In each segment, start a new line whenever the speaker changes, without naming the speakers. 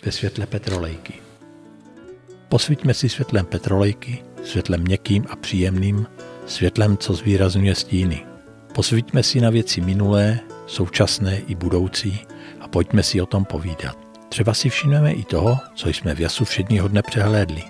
ve světle petrolejky. Posvíťme si světlem petrolejky, světlem měkkým a příjemným, světlem, co zvýrazňuje stíny. Posvíťme si na věci minulé, současné i budoucí a pojďme si o tom povídat. Třeba si všimneme i toho, co jsme v jasu všedního dne přehlédli.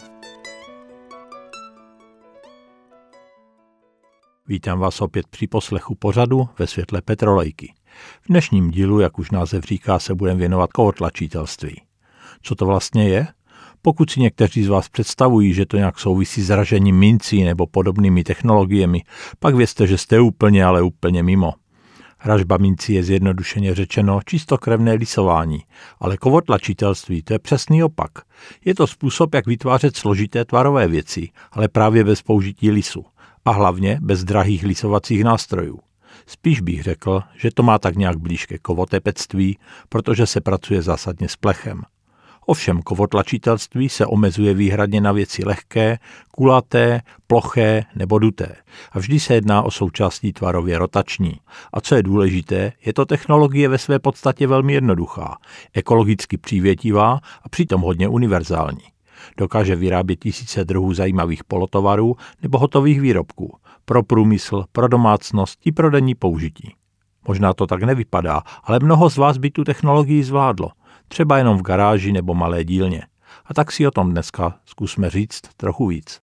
Vítám vás opět při poslechu pořadu ve světle petrolejky. V dnešním dílu, jak už název říká, se budeme věnovat kovotlačitelství. Co to vlastně je? Pokud si někteří z vás představují, že to nějak souvisí s ražením mincí nebo podobnými technologiemi, pak vězte, že jste úplně mimo. Ražba mincí je zjednodušeně řečeno čistokrevné lisování, ale kovotlačitelství to je přesný opak. Je to způsob, jak vytvářet složité tvarové věci, ale právě bez použití lisu. A hlavně bez drahých lisovacích nástrojů. Spíš bych řekl, že to má tak nějak blíž ke kovotepectví, protože se pracuje zásadně s plechem. Ovšem kovotlačitelství se omezuje výhradně na věci lehké, kulaté, ploché nebo duté. A vždy se jedná o součástí tvarově rotační. A co je důležité, je to technologie ve své podstatě velmi jednoduchá, ekologicky přívětivá a přitom hodně univerzální. Dokáže vyrábět tisíce druhů zajímavých polotovarů nebo hotových výrobků pro průmysl, pro domácnost i pro denní použití. Možná to tak nevypadá, ale mnoho z vás by tu technologii zvládlo, třeba jenom v garáži nebo malé dílně. A tak si o tom dneska zkusme říct trochu víc.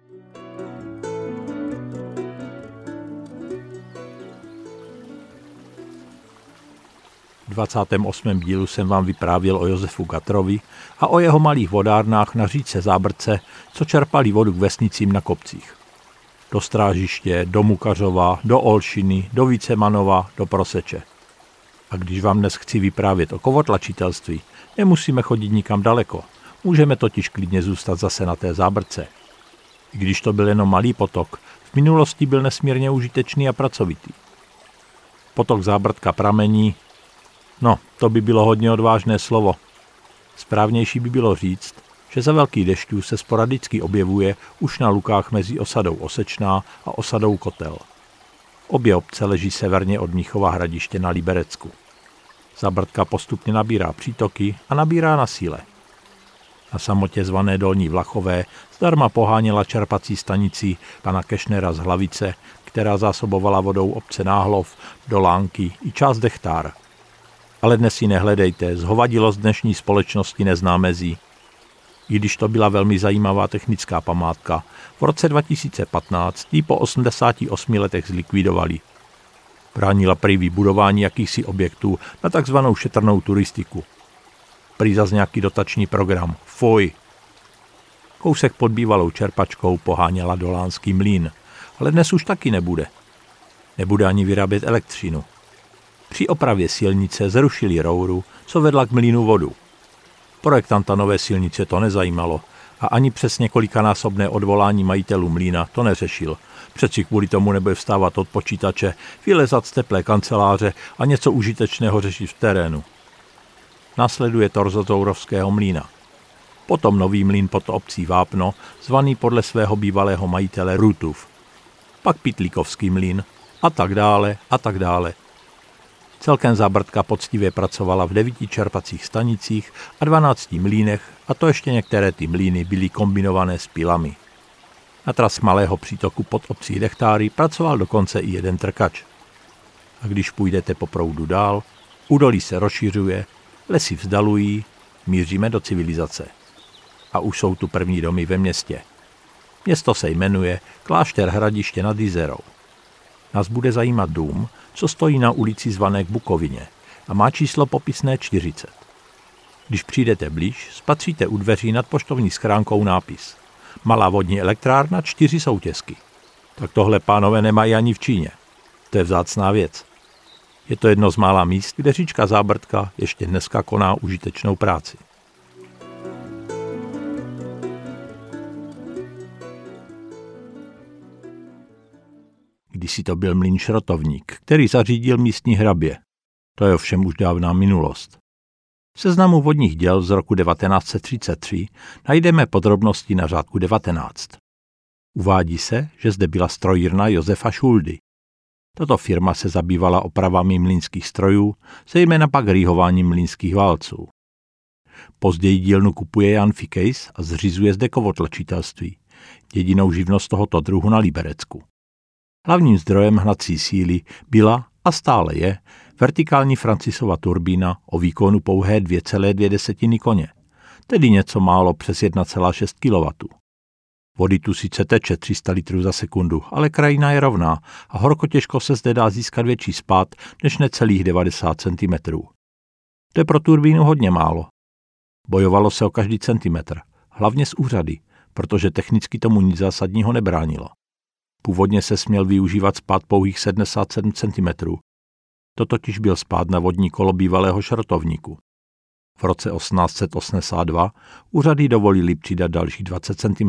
V 28. dílu jsem vám vyprávěl o Josefu Gatrovi a o jeho malých vodárnách na říčce Zábrce, co čerpali vodu k vesnicím na kopcích. Do Strážiště, do Mukařova, do Olšiny, do Vícemanova, do Proseče. A když vám dnes chci vyprávět o kovotlačitelství, nemusíme chodit nikam daleko. Můžeme totiž klidně zůstat zase na té Zábrce. I když to byl jenom malý potok, v minulosti byl nesmírně užitečný a pracovitý. Potok Zábrtka pramení. No, to by bylo hodně odvážné slovo. Správnější by bylo říct, že za velkých dešťů se sporadicky objevuje už na lukách mezi osadou Osečná a osadou Kotel. Obě obce leží severně od Mnichova Hradiště na Liberecku. Zábrtka postupně nabírá přítoky a nabírá na síle. Na samotě zvané Dolní Vlachové zdarma poháněla čerpací stanicí pana Kešnera z Hlavice, která zásobovala vodou obce Náhlov, Dolánky i část Dechtár. Ale dnes si nehledejte, zhovadilost dnešní společnosti nezná mezí. I když to byla velmi zajímavá technická památka, v roce 2015 ji po 88 letech zlikvidovali. Bránila prý vybudování jakýchsi objektů na takzvanou šetrnou turistiku. Prý zas nějaký dotační program. Fuj! Kousek pod bývalou čerpačkou poháněla Dolánský mlýn, ale dnes už taky nebude. Nebude ani vyrábět elektřinu. Při opravě silnice zrušili rouru, co vedla k mlýnu vodu. Projektanta nové silnice to nezajímalo a ani přes několikanásobné odvolání majitelů mlýna to neřešil. Přeci kvůli tomu nebude vstávat od počítače, vylezat z teplé kanceláře a něco užitečného řešit v terénu. Následuje torzo Zourovského mlýna. Potom nový mlýn pod obcí Vápno, zvaný podle svého bývalého majitele Rutův. Pak Pytlíkovský mlýn a tak dále a tak dále. Celkem Zábrtka poctivě pracovala v 9 čerpacích stanicích a 12 mlýnech a to ještě některé ty mlýny byly kombinované s pilami. Na tras malého přítoku pod obcí Dechtáry pracoval dokonce i jeden trkač. A když půjdete po proudu dál, údolí se rozšiřuje, lesy vzdalují, míříme do civilizace. A už jsou tu první domy ve městě. Město se jmenuje Klášter Hradiště nad Jizerou. Nás bude zajímat dům, co stojí na ulici zvané k Bukovině a má číslo popisné 40. Když přijdete blíž, spatříte u dveří nad poštovní schránkou nápis Malá vodní elektrárna 4 soutězky. Tak tohle, pánové, nemají ani v Číně. To je vzácná věc. Je to jedno z mála míst, kde říčka Zábrtka ještě dneska koná užitečnou práci. Kdysi to byl mlýn Šrotovník, který zařídil místní hrabě. To je ovšem už dávná minulost. V seznamu vodních děl z roku 1933 najdeme podrobnosti na řádku 19. Uvádí se, že zde byla strojírna Josefa Šuldy. Tato firma se zabývala opravami mlýnských strojů, zejména pak rýhováním mlýnských válců. Později dílnu kupuje Jan Fikejs a zřizuje zde kovotlačitelství, jedinou živnost tohoto druhu na Liberecku. Hlavním zdrojem hnací síly byla a stále je vertikální Francisova turbína o výkonu pouhé 2,2 koně, tedy něco málo přes 1,6 kW. Vody tu sice teče 300 litrů za sekundu, ale krajina je rovná a horko těžko se zde dá získat větší spád než necelých 90 cm. To je pro turbínu hodně málo. Bojovalo se o každý centimetr, hlavně z úřady, protože technicky tomu nic zásadního nebránilo. Původně se směl využívat spád pouhých 77 cm. To totiž byl spád na vodní kolo bývalého šrotovníku. V roce 1882 úřady dovolili přidat dalších 20 cm.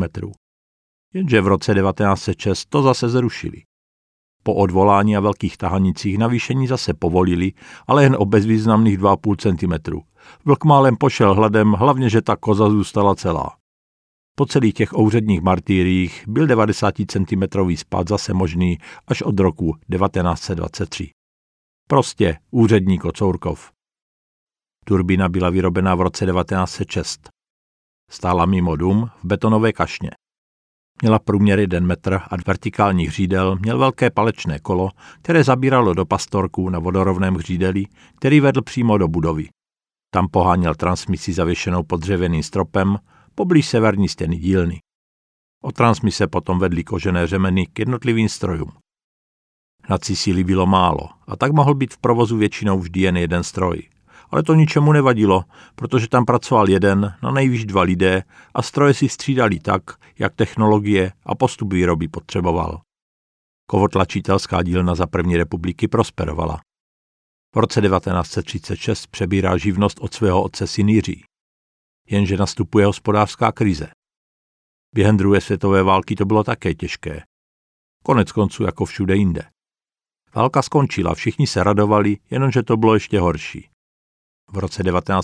Jenže v roce 1906 to zase zrušili. Po odvolání a velkých tahanicích navýšení zase povolili, ale jen o bezvýznamných 2,5 cm. Vlk málem pošel hladem, hlavně, že ta koza zůstala celá. Po celých těch úředních martýriích byl 90 cm spád zase možný až od roku 1923. Prostě úřední Kocourkov. Turbína byla vyrobena v roce 1906. Stála mimo dům v betonové kašně. Měla průměr 1 metr a vertikálních hřídel, měl velké palečné kolo, které zabíralo do pastorku na vodorovném hřídeli, který vedl přímo do budovy. Tam poháněl transmisi zavěšenou pod dřevěným stropem, poblíž severní stěny dílny. Od transmise potom vedly kožené řemeny k jednotlivým strojům. Hnací síly bylo málo a tak mohl být v provozu většinou vždy jen jeden stroj. Ale to ničemu nevadilo, protože tam pracoval jeden, na nejvýš 2 lidé a stroje si střídali tak, jak technologie a postup výroby potřeboval. Kovotlačitelská dílna za první republiky prosperovala. V roce 1936 přebírá živnost od svého otce syn Jiří. Jenže nastupuje hospodářská krize. Během druhé světové války to bylo také těžké. Konec konců jako všude jinde. Válka skončila, všichni se radovali, jenomže to bylo ještě horší. V roce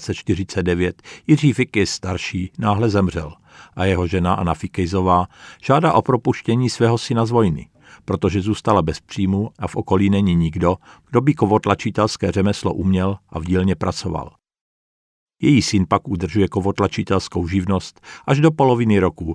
1949 Jiří Fikejs starší náhle zemřel a jeho žena Anna Fikejsová žádá o propuštění svého syna z vojny, protože zůstala bez příjmu a v okolí není nikdo, kdo by kovotlačitelské řemeslo uměl a v dílně pracoval. Její syn pak udržuje kovotlačitelskou živnost až do poloviny roku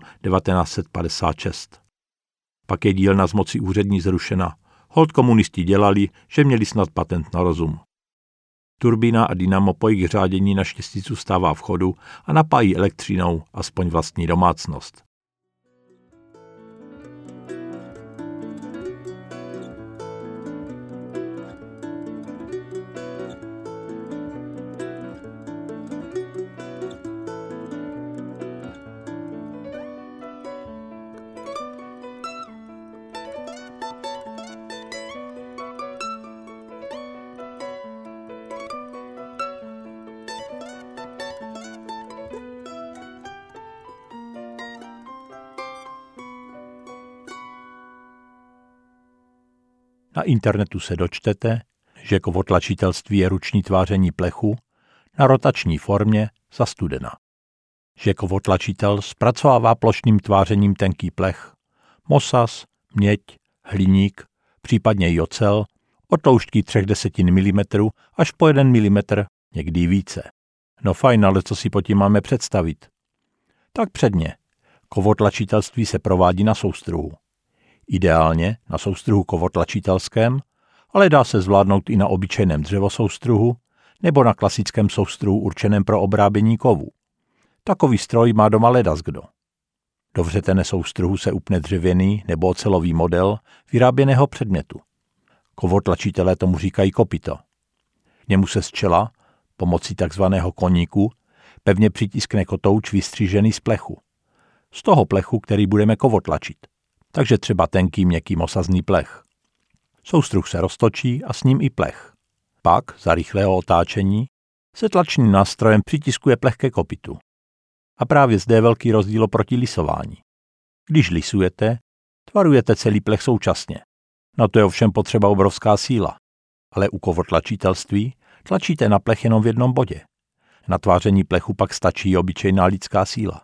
1956. Pak je dílna z moci úřední zrušena. Holt komunisti dělali, že měli snad patent na rozum. Turbína a dynamo po jejich řádění naštěstí zůstává v chodu a napájí elektřinou aspoň vlastní domácnost. Na internetu se dočtete, že kovotlačitelství je ruční tváření plechu na rotační formě za studena. Že kovotlačitel zpracovává plošným tvářením tenký plech, mosaz, měď, hliník, případně i ocel, od tloušťky 0,3 mm až po 1 mm, někdy více. No fajn, ale co si pod tím máme představit? Tak předně. Kovotlačitelství se provádí na soustruhu. Ideálně na soustruhu kovotlačitelském, ale dá se zvládnout i na obyčejném dřevosoustruhu nebo na klasickém soustruhu určeném pro obrábění kovů. Takový stroj má doma ledaskdo. Do vřetene soustruhu se upne dřevěný nebo ocelový model vyráběného předmětu. Kovotlačitelé tomu říkají kopyto. K němu se z čela, pomocí takzvaného koníku, pevně přitiskne kotouč vystřížený z plechu. Z toho plechu, který budeme kovotlačit. Takže třeba tenký měkký mosazný plech. Soustruh se roztočí a s ním i plech. Pak, za rychlého otáčení, se tlačným nástrojem přitiskuje plech ke kopytu. A právě zde je velký rozdíl oproti lisování. Když lisujete, tvarujete celý plech současně. Na to je ovšem potřeba obrovská síla. Ale u kovotlačitelství tlačíte na plech jenom v jednom bodě. Na tváření plechu pak stačí obyčejná lidská síla.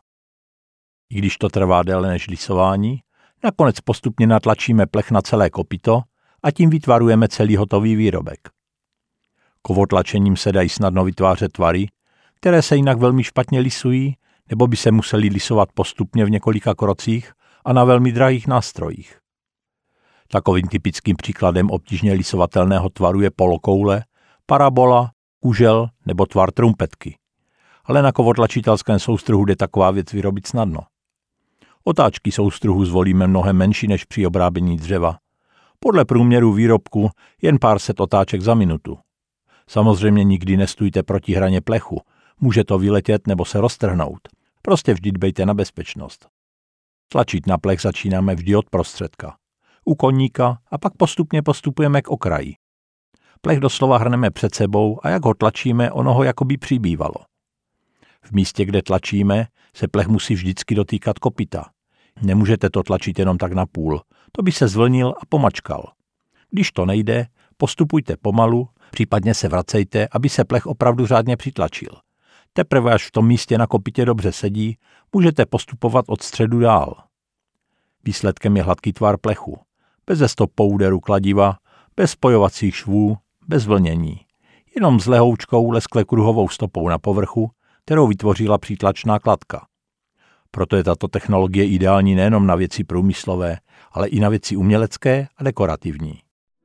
I když to trvá déle než lisování, nakonec postupně natlačíme plech na celé kopyto a tím vytvarujeme celý hotový výrobek. Kovotlačením se dají snadno vytvářet tvary, které se jinak velmi špatně lisují, nebo by se museli lisovat postupně v několika krocích a na velmi drahých nástrojích. Takovým typickým příkladem obtížně lisovatelného tvaru je polokoule, parabola, kužel nebo tvar trumpetky. Ale na kovotlačitelském soustruhu jde taková věc vyrobit snadno. Otáčky soustruhu zvolíme mnohem menší než při obrábění dřeva. Podle průměru výrobku jen pár set otáček za minutu. Samozřejmě nikdy nestůjte proti hraně plechu, může to vyletět nebo se roztrhnout. Prostě vždy dbejte na bezpečnost. Tlačit na plech začínáme vždy od prostředka. U koníka a pak postupně postupujeme k okraji. Plech doslova hrneme před sebou a jak ho tlačíme, ono ho jakoby přibývalo. V místě, kde tlačíme, se plech musí vždycky dotýkat kopyta. Nemůžete to tlačit jenom tak na půl, to by se zvlnil a pomačkal. Když to nejde, postupujte pomalu, případně se vracejte, aby se plech opravdu řádně přitlačil. Teprve až v tom místě na kopytě dobře sedí, můžete postupovat od středu dál. Výsledkem je hladký tvar plechu. Beze stopou úderu kladiva, bez spojovacích švů, bez vlnění. Jenom s lehoučkou leskle kruhovou stopou na povrchu, kterou vytvořila přítlačná kladka. Proto je tato technologie ideální nejenom na věci průmyslové, ale i na věci umělecké a dekorativní.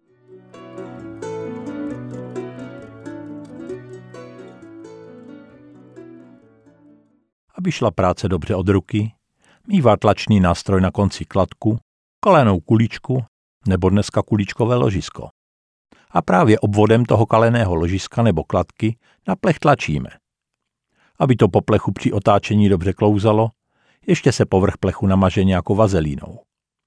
Aby šla práce dobře od ruky, mívá tlačný nástroj na konci kladku, kalenou kuličku nebo dneska kuličkové ložisko. A právě obvodem toho kaleného ložiska nebo kladky na plech tlačíme. Aby to po plechu při otáčení dobře klouzalo, ještě se povrch plechu namaže nějakou vazelínou.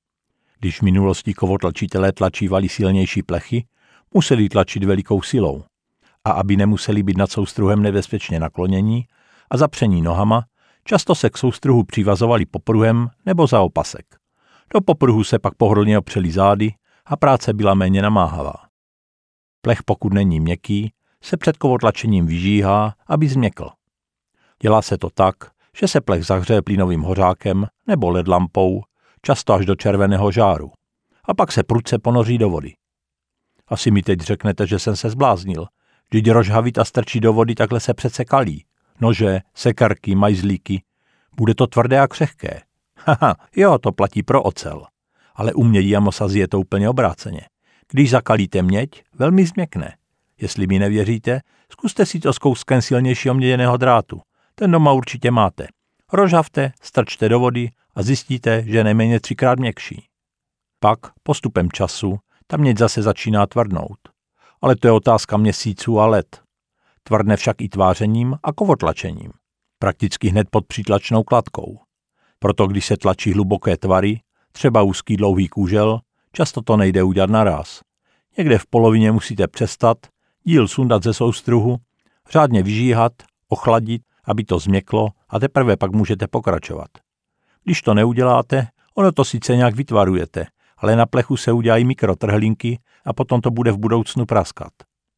Když v minulosti kovotlačitelé tlačívali silnější plechy, museli tlačit velikou silou. A aby nemuseli být nad soustruhem nebezpečně naklonění a zapření nohama, často se k soustruhu přivazovali popruhem nebo za opasek. Do popruhu se pak pohodlně opřeli zády a práce byla méně namáhavá. Plech, pokud není měkký, se před kovotlačením vyžíhá, aby změkl. Dělá se to tak, že se plech zahřeje plynovým hořákem nebo LED lampou, často až do červeného žáru. A pak se prudce ponoří do vody. Asi mi teď řeknete, že jsem se zbláznil. Vždyť rozhavit a strčí do vody, takhle se přece kalí. Nože, sekarky, majzlíky. Bude to tvrdé a křehké. Haha, jo, to platí pro ocel. Ale u mědi a mosazy je to úplně obráceně. Když zakalíte měď, velmi změkne. Jestli mi nevěříte, zkuste si to s kouskem silnějšího měděného drátu. Ten doma určitě máte. Rozhavte, strčte do vody a zjistíte, že je nejméně 3krát měkší. Pak, postupem času, ta měď zase začíná tvrdnout. Ale to je otázka měsíců a let. Tvrdne však i tvářením a kovotlačením. Prakticky hned pod přítlačnou kladkou. Proto když se tlačí hluboké tvary, třeba úzký dlouhý kůžel, často to nejde udělat naráz. Někde v polovině musíte přestat, díl sundat ze soustruhu, řádně vyžíhat, ochladit, aby to změklo a teprve pak můžete pokračovat. Když to neuděláte, ono to sice nějak vytvarujete, ale na plechu se udělají mikrotrhlinky a potom to bude v budoucnu praskat.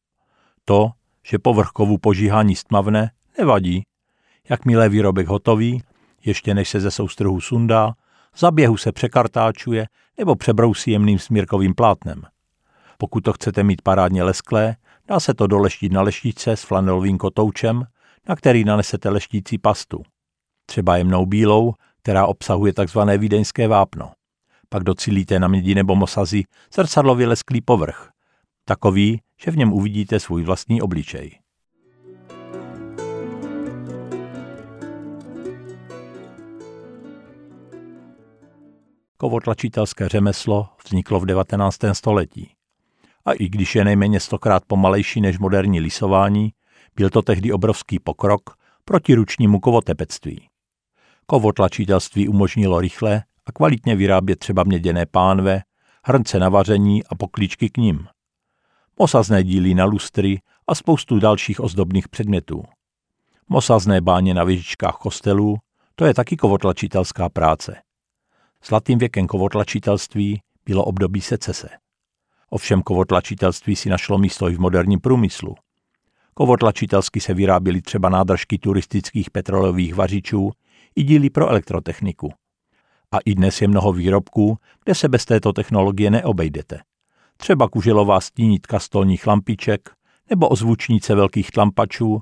To, že povrch kovu požíhání stmavne, nevadí. Jakmile je výrobek hotový, ještě než se ze soustruhu sundá, za běhu se překartáčuje nebo přebrousí jemným smírkovým plátnem. Pokud to chcete mít parádně lesklé, dá se to doleštit na leštičce s flanelovým kotoučem, na který nanesete leštící pastu. Třeba jemnou bílou, která obsahuje tzv. Vídeňské vápno. Pak docílíte na mědi nebo mosazy zrcadlově lesklý povrch. Takový, že v něm uvidíte svůj vlastní obličej. Kovotlačitelské řemeslo vzniklo v 19. století. A i když je nejméně 100krát pomalejší než moderní lisování, byl to tehdy obrovský pokrok proti ručnímu kovotepectví. Kovotlačitelství umožnilo rychle a kvalitně vyrábět třeba měděné pánve, hrnce na vaření a poklíčky k nim. Mosazné díly na lustry a spoustu dalších ozdobných předmětů. Mosazné báně na věžičkách kostelů, to je taky kovotlačitelská práce. Zlatým věkem kovotlačitelství bylo období secese. Ovšem kovotlačitelství si našlo místo i v moderním průmyslu. Kovotlačitelsky se vyráběly třeba nádržky turistických petrolových vařičů i díly pro elektrotechniku. A i dnes je mnoho výrobků, kde se bez této technologie neobejdete. Třeba kuželová stínitka stolních lampiček nebo ozvučnice velkých tlampačů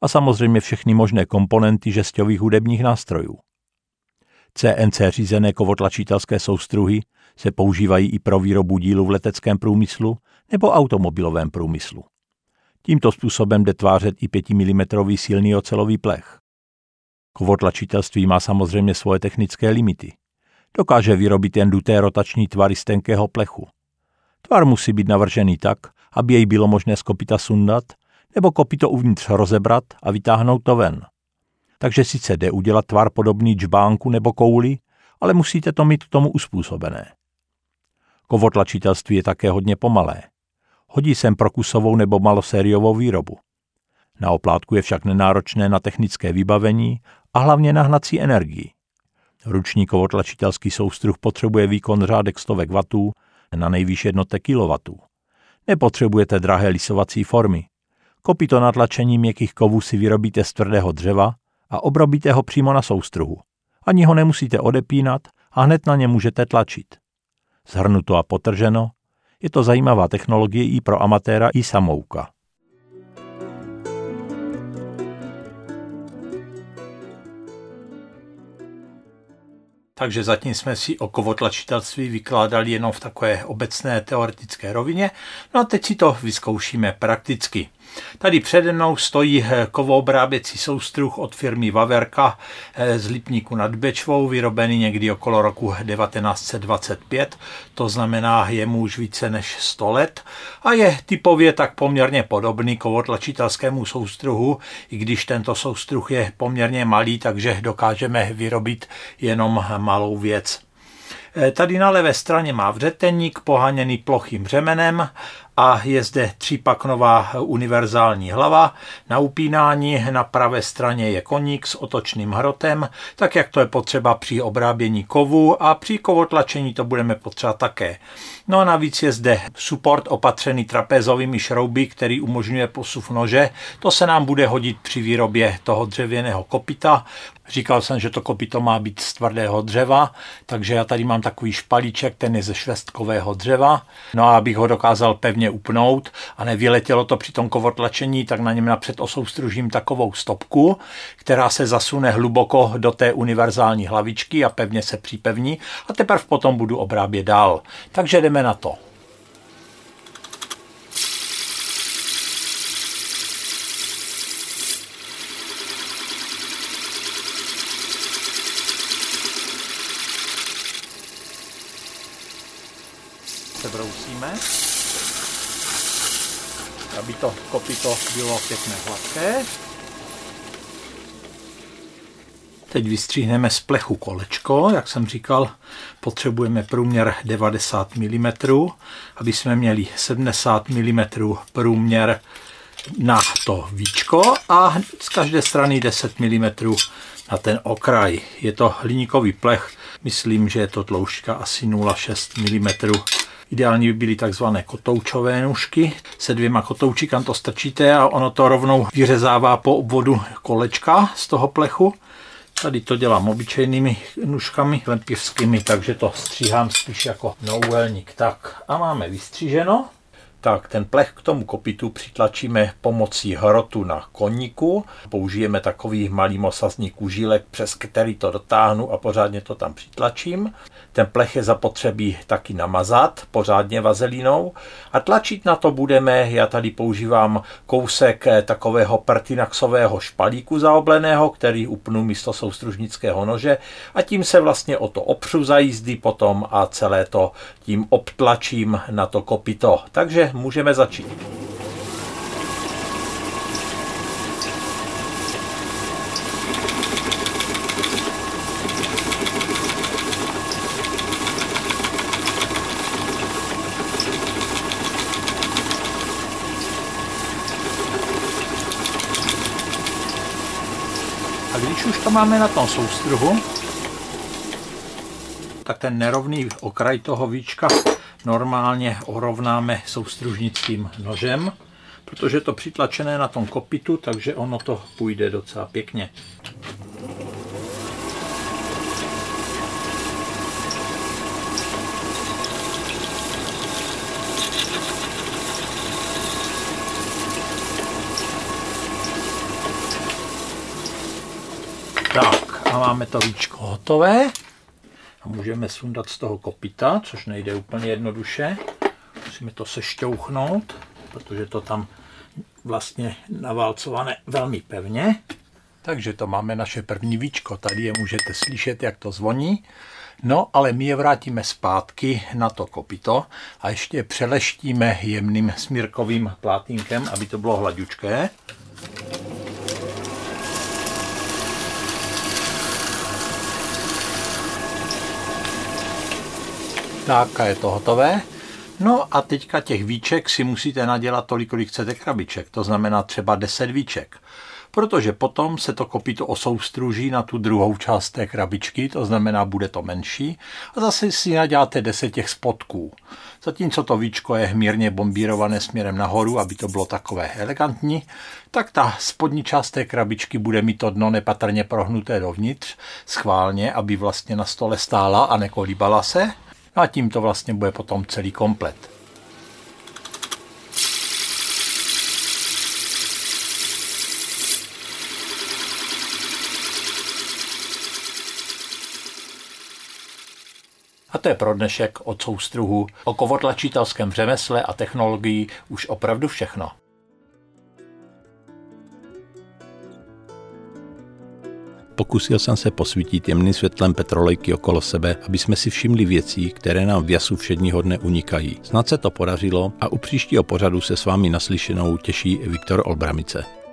a samozřejmě všechny možné komponenty žesťových hudebních nástrojů. CNC řízené kovotlačitelské soustruhy se používají i pro výrobu dílů v leteckém průmyslu nebo automobilovém průmyslu. Tímto způsobem jde tvářet i 5 mm silný ocelový plech. Kovotlačitelství má samozřejmě svoje technické limity. Dokáže vyrobit jen duté rotační tvary z tenkého plechu. Tvar musí být navržený tak, aby jej bylo možné z kopyta sundat, nebo kopyto uvnitř rozebrat a vytáhnout to ven. Takže sice jde udělat tvar podobný džbánku nebo kouli, ale musíte to mít k tomu uspůsobené. Kovotlačitelství je také hodně pomalé. Hodí se pro kusovou nebo malosériovou výrobu. Na oplátku je však nenáročné na technické vybavení a hlavně na hnací energii. Ruční kovotlačitelský soustruh potřebuje výkon řádek stovek wattů na nejvýš jednotek kilowatů. Nepotřebujete drahé lisovací formy. Kopyto na tlačení měkkých kovů si vyrobíte z tvrdého dřeva a obrobíte ho přímo na soustruhu. Ani ho nemusíte odepínat a hned na ně můžete tlačit. Shrnuto a potrženo, je to zajímavá technologie i pro amatéra i samouka. Takže zatím jsme si o kovotlačitelství vykládali jenom v takové obecné teoretické rovině, no a teď si to vyzkoušíme prakticky. Tady přede mnou stojí kovoobráběcí soustruh od firmy Waverka z Lipníku nad Bečvou, vyrobený někdy okolo roku 1925, to znamená, je mu už více než 100 let a je typově tak poměrně podobný kovotlačitelskému soustruhu, i když tento soustruh je poměrně malý, takže dokážeme vyrobit jenom malou věc. Tady na levé straně má vřetenník poháněný plochým břemenem a je zde 3paknová univerzální hlava. Na upínání na pravé straně je koník s otočným hrotem, tak jak to je potřeba při obrábění kovu a při kovotlačení to budeme potřebovat také. No a navíc je zde support opatřený trapézovými šrouby, který umožňuje posuv nože. To se nám bude hodit při výrobě toho dřevěného kopyta. Říkal jsem, že to kopyto má být z tvrdého dřeva, takže já tady mám takový špalíček, ten je ze švestkového dřeva. No a abych ho dokázal pevně upnout a nevyletělo to při tom kovotlačení, tak na něm napřed osoustružím takovou stopku, která se zasune hluboko do té univerzální hlavičky a pevně se připevní a teprve potom budu obrábět dál. Takže jdeme na to. Přebrousíme, aby to kopyto bylo pěkné hladké. Teď vystříhneme z plechu kolečko, jak jsem říkal, potřebujeme průměr 90 mm, aby jsme měli 70 mm průměr na to víčko a z každé strany 10 mm na ten okraj. Je to hliníkový plech, myslím, že je to tloušťka asi 0,6 mm. Ideální by byly takzvané kotoučové nůžky. Se 2 kotouči, kam to strčíte a ono to rovnou vyřezává po obvodu kolečka z toho plechu. Tady to dělám obyčejnými nůžkami lepivskými, takže to stříhám spíš jako nouhelník. Tak a máme vystříženo. Tak ten plech k tomu kopytu přitlačíme pomocí hrotu na koníku. Použijeme takový malý mosazný kužílek, přes který to dotáhnu a pořádně to tam přitlačím. Ten plech je zapotřebí taky namazat pořádně vazelínou a tlačit na to budeme, já tady používám kousek takového pertinaxového špalíku zaobleného, který upnu místo soustružnického nože a tím se vlastně o to opřu za jízdy potom a celé to tím obtlačím na to kopyto. Takže můžeme začít. A když už to máme na tom soustruhu, tak ten nerovný okraj toho víčka normálně orovnáme soustružnickým nožem, protože je to přitlačené na tom kopytu, takže ono to půjde docela pěkně. Tak a máme to víčko hotové. A můžeme sundat z toho kopyta, což nejde úplně jednoduše. Musíme to sešťouchnout, protože to tam vlastně naválcované velmi pevně. Takže to máme naše první víčko. Tady je můžete slyšet, jak to zvoní. No, ale my je vrátíme zpátky na to kopyto a ještě přeleštíme jemným smírkovým plátínkem, aby to bylo hladučké. Tak a je to hotové. No a teďka těch víček si musíte nadělat tolik, kolik chcete krabiček. To znamená třeba 10 víček. Protože potom se to kopyto osoustruží na tu druhou část té krabičky, to znamená, bude to menší. A zase si naděláte 10 těch spodků. Zatímco to víčko je mírně bombírované směrem nahoru, aby to bylo takové elegantní, tak ta spodní část té krabičky bude mít to dno nepatrně prohnuté dovnitř, schválně, aby vlastně na stole stála a nekolíbala se. A tím to vlastně bude potom celý komplet. A to je pro dnešek od soustruhu o kovotlačitelském řemesle a technologii už opravdu všechno. Pokusil jsem se posvítit jemným světlem petrolejky okolo sebe, aby jsme si všimli věcí, které nám v jasu všedního dne unikají. Snad se to podařilo a u příštího pořadu se s vámi naslyšenou těší Viktor Olbramice.